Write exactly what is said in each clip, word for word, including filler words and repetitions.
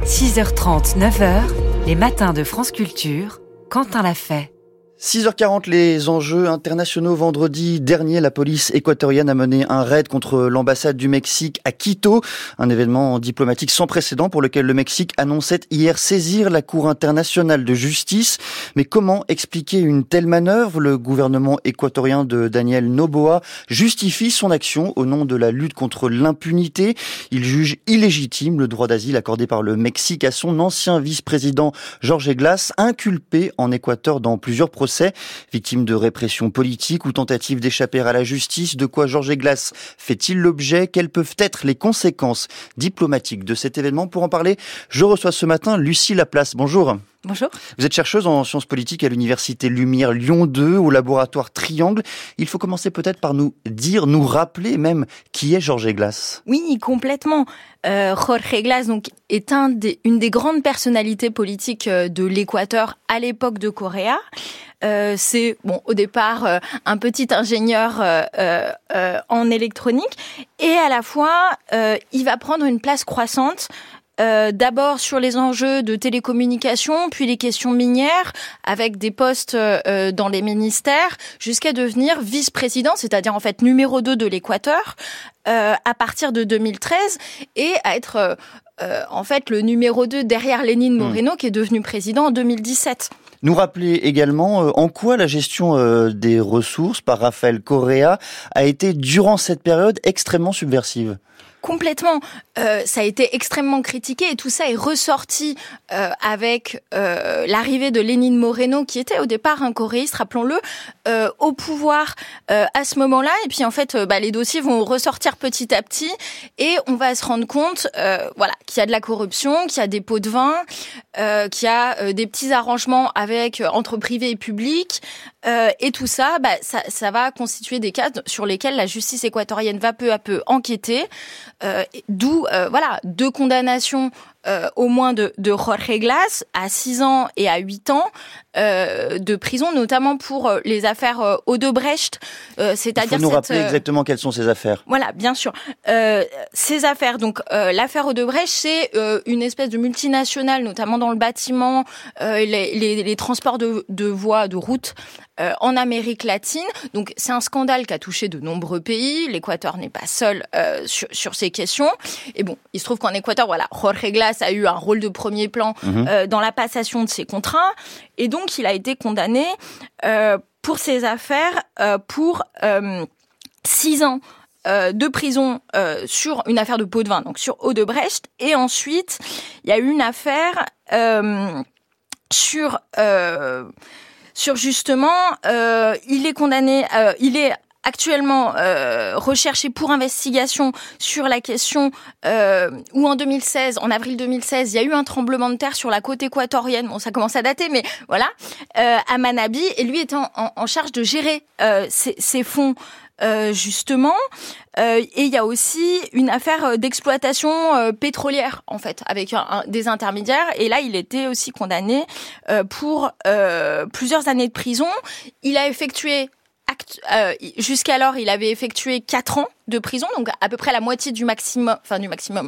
six heures trente, neuf heures, les matins de France Culture, Quentin l'a fait. six heures quarante, les enjeux internationaux. Vendredi dernier, la police équatorienne a mené un raid contre l'ambassade du Mexique à Quito, un événement diplomatique sans précédent pour lequel le Mexique annonçait hier saisir la Cour internationale de justice. Mais comment expliquer une telle manœuvre ? Le gouvernement équatorien de Daniel Noboa justifie son action au nom de la lutte contre l'impunité. Il juge illégitime le droit d'asile accordé par le Mexique à son ancien vice-président Jorge Glass, inculpé en Équateur dans plusieurs procès. Victime de répression politique ou tentative d'échapper à la justice, de quoi Jorge Glass fait-il l'objet ? Quelles peuvent être les conséquences diplomatiques de cet événement ? Pour en parler, je reçois ce matin Lucie Laplace. Bonjour. Bonjour. Vous êtes chercheuse en sciences politiques à l'université Lumière Lyon deux, au laboratoire Triangle. Il faut commencer peut-être par nous dire, nous rappeler même qui est Jorge Glass. Oui, complètement. Euh, Jorge Glass donc, est un des, une des grandes personnalités politiques de l'Équateur à l'époque de Correa. Euh, c'est bon au départ euh, un petit ingénieur euh, euh, en électronique et à la fois euh, il va prendre une place croissante. Euh, d'abord sur les enjeux de télécommunications, puis les questions minières, avec des postes euh, dans les ministères, jusqu'à devenir vice-président, c'est-à-dire en fait numéro deux de l'Équateur, euh, à partir de deux mille treize, et à être euh, euh, en fait le numéro deux derrière Lénine Moreno, mmh. qui est devenu président en deux mille dix-sept. Nous rappeler également euh, en quoi la gestion euh, des ressources par Rafael Correa a été, durant cette période, extrêmement subversive. Complètement. Euh, ça a été extrêmement critiqué et tout ça est ressorti euh, avec euh, l'arrivée de Lénine Moreno, qui était au départ un coréiste, rappelons-le, euh, au pouvoir euh, à ce moment-là. Et puis en fait, euh, bah, les dossiers vont ressortir petit à petit et on va se rendre compte, euh, voilà, qu'il y a de la corruption, qu'il y a des pots de vin, euh, qu'il y a euh, des petits arrangements avec euh, entre privé et public. Euh, et tout ça, bah, ça, ça va constituer des cas sur lesquels la justice équatorienne va peu à peu enquêter. Euh, d'où euh, voilà deux condamnations euh, au moins de, de Jorge Glass à six ans et à huit ans euh, de prison, notamment pour euh, les affaires euh, Odebrecht. Euh, c'est-à-dire Il faut nous cette, rappeler euh, exactement quelles sont ces affaires. Voilà, bien sûr. Euh, ces affaires, donc euh, l'affaire Odebrecht, c'est euh, une espèce de multinationale, notamment dans le bâtiment, euh, les, les, les transports de, de voies, de routes, Euh, en Amérique latine. Donc c'est un scandale qui a touché de nombreux pays. L'Équateur n'est pas seul euh, sur, sur ces questions. Et bon, il se trouve qu'en Équateur, voilà, Jorge Glass a eu un rôle de premier plan mmh. euh, dans la passation de ses contrats. Et donc il a été condamné euh, pour ces affaires euh, pour euh, six ans Euh, de prison euh, sur une affaire de pot de vin, donc sur Odebrecht. Et ensuite, il y a eu une affaire euh, sur... Euh, Sur justement, euh, il est condamné, euh, il est actuellement euh, recherché pour investigation sur la question euh, où en deux mille seize, en avril deux mille seize, il y a eu un tremblement de terre sur la côte équatorienne. Bon, ça commence à dater, mais voilà, euh, à Manabí, et lui était en, en, en charge de gérer euh, ces, ces fonds. Euh, justement, euh, et il y a aussi une affaire d'exploitation euh, pétrolière en fait, avec un, un, des intermédiaires. Et là, il était aussi condamné euh, pour euh, plusieurs années de prison. Il a effectué Acte, euh, jusqu'alors, il avait effectué quatre ans de prison, donc à peu près la moitié du maximum, enfin du maximum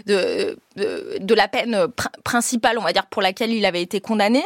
de de, de la peine pr- principale, on va dire, pour laquelle il avait été condamné.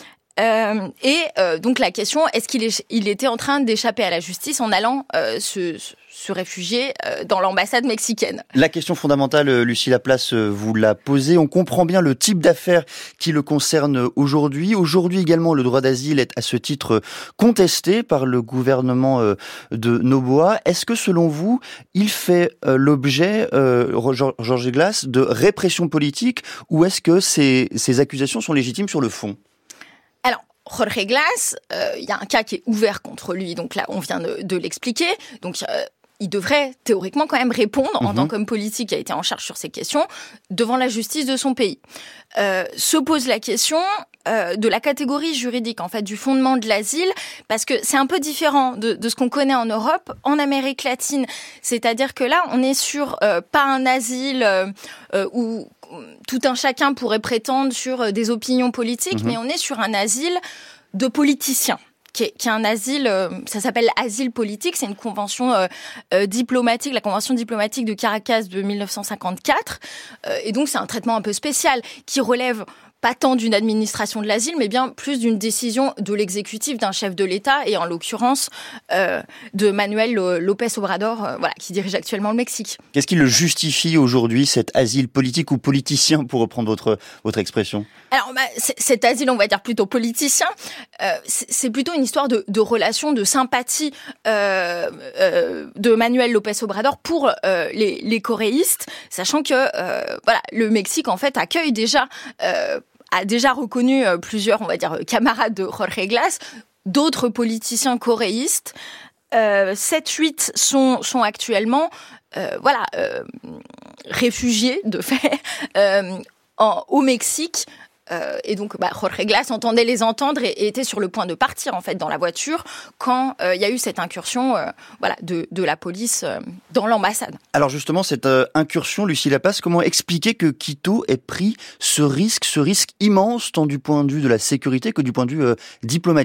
Euh, et euh, donc la question, est-ce qu'il est, il était en train d'échapper à la justice en allant euh, se, se réfugier euh, dans l'ambassade mexicaine ? La question fondamentale, Lucie Laplace, vous l'a posée. On comprend bien le type d'affaires qui le concerne aujourd'hui. Aujourd'hui également, le droit d'asile est à ce titre contesté par le gouvernement de Noboa. Est-ce que selon vous, il fait l'objet, euh, Jorge Glass, de répression politique, ou est-ce que ces, ces accusations sont légitimes sur le fond ? Alors, Jorge Glass, euh, il y a un cas qui est ouvert contre lui, donc là, on vient de, de l'expliquer. Donc, euh, il devrait théoriquement quand même répondre, mmh. en tant qu'homme politique qui a été en charge sur ces questions, devant la justice de son pays. Euh, se pose la question euh, de la catégorie juridique, en fait, du fondement de l'asile, parce que c'est un peu différent de, de ce qu'on connaît en Europe, en Amérique latine. C'est-à-dire que là, on est sur euh, pas un asile euh, euh, où tout un chacun pourrait prétendre sur des opinions politiques, mmh. mais on est sur un asile de politiciens. qui est, qui est un asile, euh, ça s'appelle asile politique, c'est une convention euh, euh, diplomatique, la convention diplomatique de Caracas de mille neuf cent cinquante-quatre, euh, et donc c'est un traitement un peu spécial qui relève pas tant d'une administration de l'asile, mais bien plus d'une décision de l'exécutif, d'un chef de l'État, et en l'occurrence euh, de Manuel López Obrador, euh, voilà, qui dirige actuellement le Mexique. Qu'est-ce qui le justifie aujourd'hui, cet asile politique ou politicien, pour reprendre votre, votre expression ? Alors, bah, cet asile, on va dire plutôt politicien, euh, c'est plutôt une histoire de, de relation, de sympathie euh, euh, de Manuel López Obrador pour euh, les, les coréistes, sachant que euh, voilà, le Mexique, en fait, accueille déjà... Euh, a déjà reconnu euh, plusieurs, on va dire, camarades de Jorge Glass, d'autres politiciens coréistes. Euh, sept huit sont, sont actuellement euh, voilà, euh, réfugiés, de fait, euh, en, au Mexique. Euh, et donc, bah, Jorge Glass entendait les entendre et, et était sur le point de partir, en fait, dans la voiture quand il euh, y a eu cette incursion euh, voilà, de, de la police euh, dans l'ambassade. Alors justement, cette euh, incursion, Lucie Lapace, comment expliquer que Quito ait pris ce risque, ce risque immense, tant du point de vue de la sécurité que du point de vue euh, diplomatique ?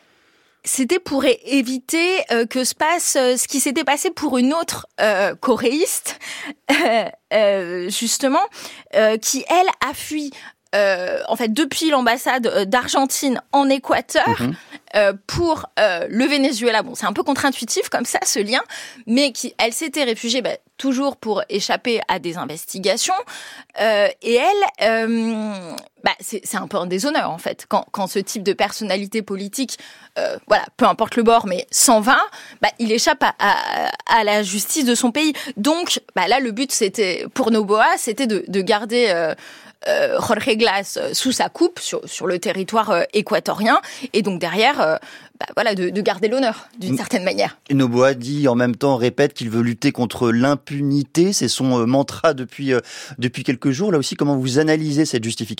C'était pour éviter euh, que se passe euh, ce qui s'était passé pour une autre euh, coréiste, euh, euh, justement, euh, qui, elle, a fui Euh, en fait, depuis l'ambassade d'Argentine en Équateur, mmh. euh, pour euh, le Venezuela. Bon, c'est un peu contre-intuitif comme ça, ce lien, mais qui, elle s'était réfugiée bah, toujours pour échapper à des investigations. Euh, et elle, euh, bah, c'est, c'est un peu un déshonneur, en fait. Quand, quand ce type de personnalité politique, euh, voilà, peu importe le bord, mais s'en va, bah, il échappe à, à, à la justice de son pays. Donc, bah, là, le but, c'était, pour Noboa, c'était de, de garder... Euh, Euh, Jorge Glass euh, sous sa coupe sur, sur le territoire euh, équatorien, et donc derrière, euh, bah, voilà, de, de garder l'honneur d'une certaine manière. Et Noboa dit en même temps, répète qu'il veut lutter contre l'impunité, c'est son euh, mantra depuis, euh, depuis quelques jours. Là aussi, comment vous analysez cette justification ?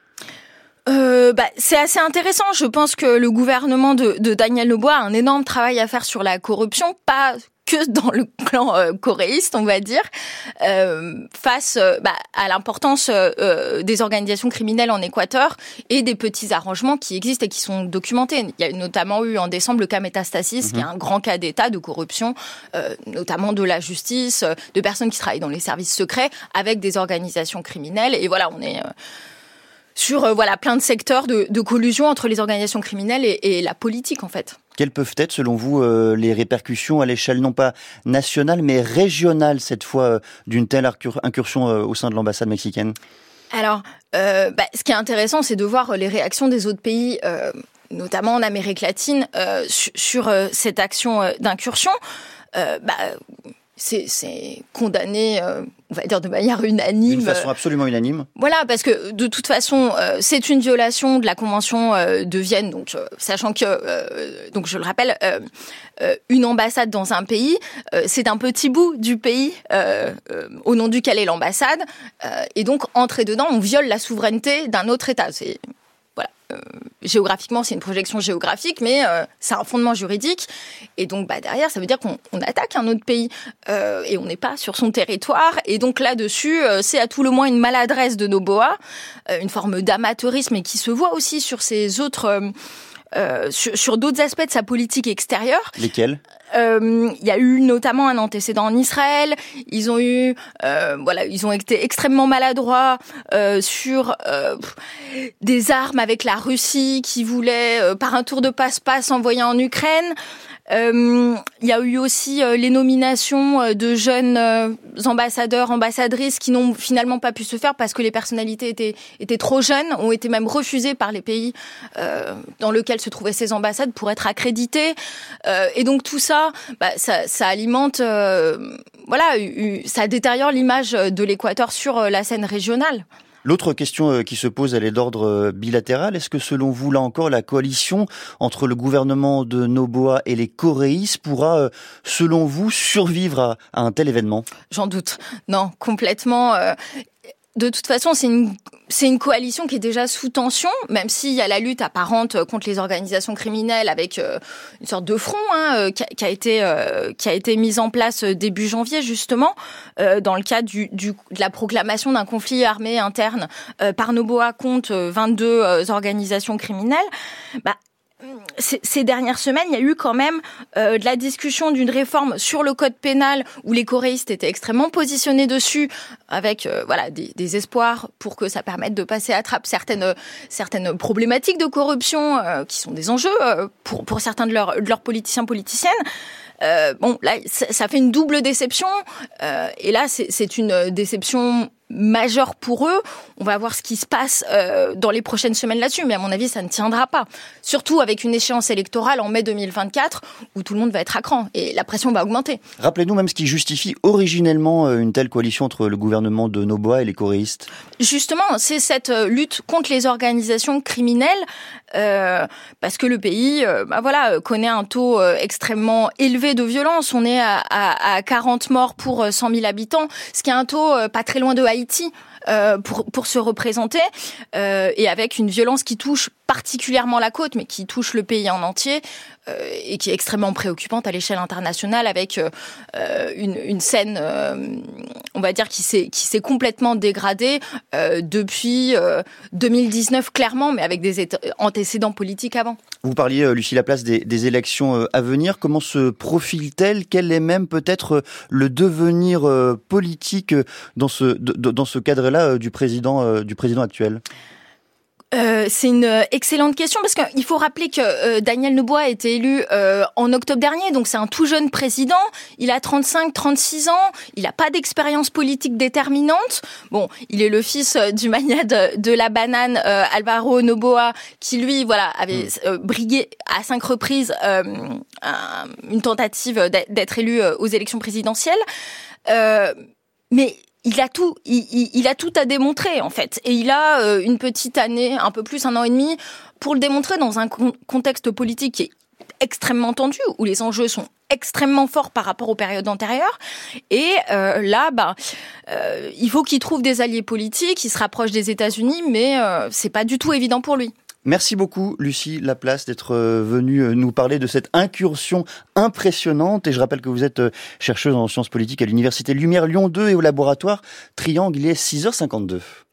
Euh, bah, c'est assez intéressant. Je pense que le gouvernement de, de Daniel Noboa a un énorme travail à faire sur la corruption, pas que dans le clan euh, coréiste, on va dire, euh, face euh, bah, à l'importance euh, des organisations criminelles en Équateur et des petits arrangements qui existent et qui sont documentés. Il y a notamment eu en décembre le cas Métastasis, mmh. qui est un grand cas d'état de corruption, euh, notamment de la justice, de personnes qui travaillent dans les services secrets avec des organisations criminelles. Et voilà, on est... Euh, sur euh, voilà plein de secteurs de, de collusion entre les organisations criminelles et, et la politique, en fait. Quelles peuvent être, selon vous, euh, les répercussions à l'échelle non pas nationale, mais régionale, cette fois, euh, d'une telle incursion euh, au sein de l'ambassade mexicaine ? Alors, euh, bah, ce qui est intéressant, c'est de voir les réactions des autres pays, euh, notamment en Amérique latine, euh, sur, sur euh, cette action euh, d'incursion. Euh, bah, c'est, c'est condamné, euh, on va dire de manière unanime. D'une façon absolument unanime. Voilà, parce que de toute façon, euh, c'est une violation de la Convention euh, de Vienne, donc euh, sachant que, euh, donc je le rappelle, euh, euh, une ambassade dans un pays, euh, c'est un petit bout du pays euh, euh, au nom duquel est l'ambassade, euh, et donc entrer dedans, on viole la souveraineté d'un autre État. C'est voilà. Euh, géographiquement, c'est une projection géographique, mais euh, c'est un fondement juridique. Et donc, bah, derrière, ça veut dire qu'on on attaque un autre pays euh, et on n'est pas sur son territoire. Et donc, là-dessus, euh, c'est à tout le moins une maladresse de Noboa, euh, une forme d'amateurisme et qui se voit aussi sur ces autres... Euh, Euh, sur, sur d'autres aspects de sa politique extérieure. Lesquels ? Euh, il y a eu notamment un antécédent en Israël. Ils ont eu, euh, voilà, ils ont été extrêmement maladroits euh, sur euh, des armes avec la Russie qui voulait, euh, par un tour de passe-passe, envoyer en Ukraine. Euh, il y a eu aussi euh, les nominations de jeunes euh, ambassadeurs, ambassadrices qui n'ont finalement pas pu se faire parce que les personnalités étaient, étaient trop jeunes, ont été même refusées par les pays euh, dans lesquels se trouvaient ces ambassades pour être accréditées. Euh, et donc tout ça, bah, ça, ça alimente, euh, voilà, ça détériore l'image de l'Équateur sur la scène régionale. L'autre question qui se pose, elle est d'ordre bilatéral. Est-ce que, selon vous, là encore, la coalition entre le gouvernement de Noboa et les coréistes pourra, selon vous, survivre à, à un tel événement ? J'en doute. Non, complètement. Euh... De toute façon, c'est une, c'est une coalition qui est déjà sous tension, même s'il y a la lutte apparente contre les organisations criminelles avec euh, une sorte de front hein, qui, a, qui, a été, euh, qui a été mise en place début janvier, justement, euh, dans le cadre du, du, de la proclamation d'un conflit armé interne euh, par Noboa contre vingt-deux euh, organisations criminelles. Bah, ces dernières semaines, il y a eu quand même euh, de la discussion d'une réforme sur le code pénal où les coréistes étaient extrêmement positionnés dessus, avec euh, voilà des, des espoirs pour que ça permette de passer à trappe certaines certaines problématiques de corruption euh, qui sont des enjeux euh, pour pour certains de leurs de leurs politiciens politiciennes. Euh, bon, là, ça, ça fait une double déception. Euh, et là, c'est, c'est une déception majeure pour eux. On va voir ce qui se passe euh, dans les prochaines semaines là-dessus. Mais à mon avis, ça ne tiendra pas. Surtout avec une échéance électorale en mai deux mille vingt-quatre où tout le monde va être à cran et la pression va augmenter. Rappelez-nous même ce qui justifie originellement une telle coalition entre le gouvernement de Noboa et les coréistes. Justement, c'est cette lutte contre les organisations criminelles. Euh, parce que le pays, euh, bah voilà, connaît un taux euh, extrêmement élevé de violence. On est à, à, à quarante morts pour cent mille habitants, ce qui est un taux euh, pas très loin de Haïti euh, pour pour se représenter, euh, et avec une violence qui touche particulièrement la côte, mais qui touche le pays en entier, euh, et qui est extrêmement préoccupante à l'échelle internationale, avec euh, une, une scène, euh, on va dire, qui s'est qui s'est complètement dégradée euh, depuis euh, deux mille dix-neuf, clairement, mais avec des éta- antécédents politiques avant. Vous parliez, Lucie Laplace, des, des élections à venir. Comment se profile-t-elle ? Quel est même peut-être le devenir politique dans ce dans ce cadre-là du président du président actuel ? Euh, c'est une excellente question parce qu'il faut rappeler que euh, Daniel Noboa a été élu euh, en octobre dernier, donc c'est un tout jeune président. Il a trente-cinq, trente-six ans, il n'a pas d'expérience politique déterminante. Bon, il est le fils euh, du magnat de, de la banane, euh, Alvaro Noboa, qui lui, voilà, avait euh, brigué à cinq reprises euh, un, une tentative d'être élu euh, aux élections présidentielles. Euh, mais Il a tout, il, il, il a tout à démontrer en fait, et il a euh, une petite année, un peu plus, un an et demi, pour le démontrer dans un con- contexte politique qui est extrêmement tendu, où les enjeux sont extrêmement forts par rapport aux périodes antérieures. Et euh, là, bah, euh, il faut qu'il trouve des alliés politiques, il se rapproche des États-Unis, mais euh, c'est pas du tout évident pour lui. Merci beaucoup, Lucie Laplace, d'être venue nous parler de cette incursion impressionnante. Et je rappelle que vous êtes chercheuse en sciences politiques à l'Université Lumière Lyon deux et au laboratoire Triangle. Il est six heures cinquante-deux.